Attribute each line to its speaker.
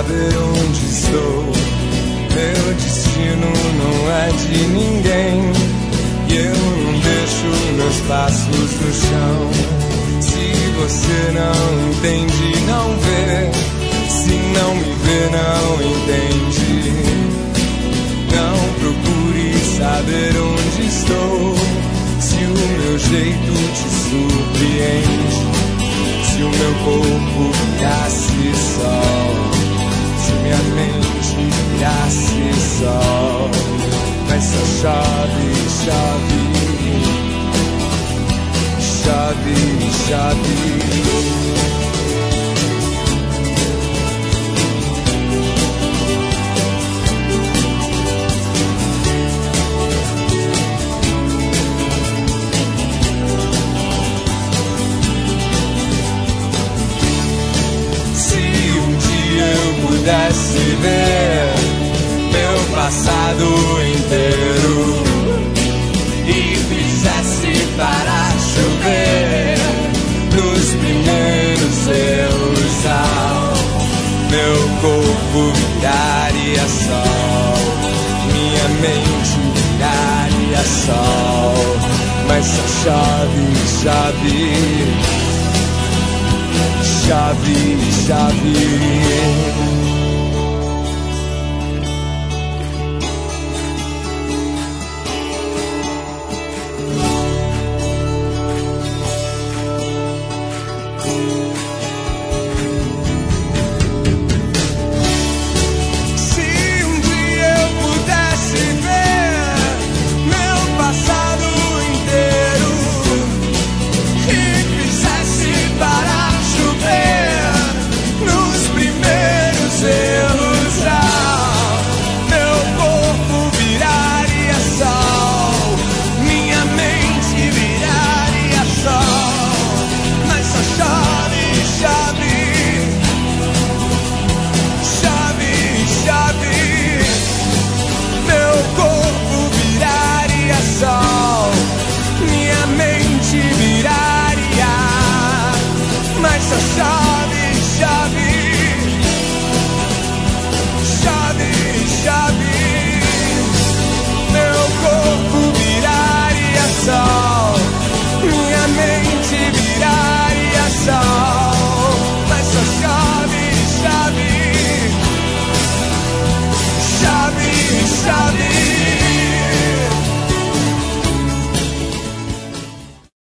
Speaker 1: saber onde estou. Meu destino não é de ninguém, e eu não deixo meus passos no chão. Se você não entende, não vê. Se não me vê, não entende. Não procure saber onde estou. Se o meu jeito te surpreende, se o meu corpo virasse sol, se minha mente virasse sol, mas só chove, chove, chove, chove. Pudesse ver meu passado inteiro e fizesse parar chover nos primeiros erros, meu corpo viraria sol, minha mente viraria sol, mas só chove, chove, chove, chove.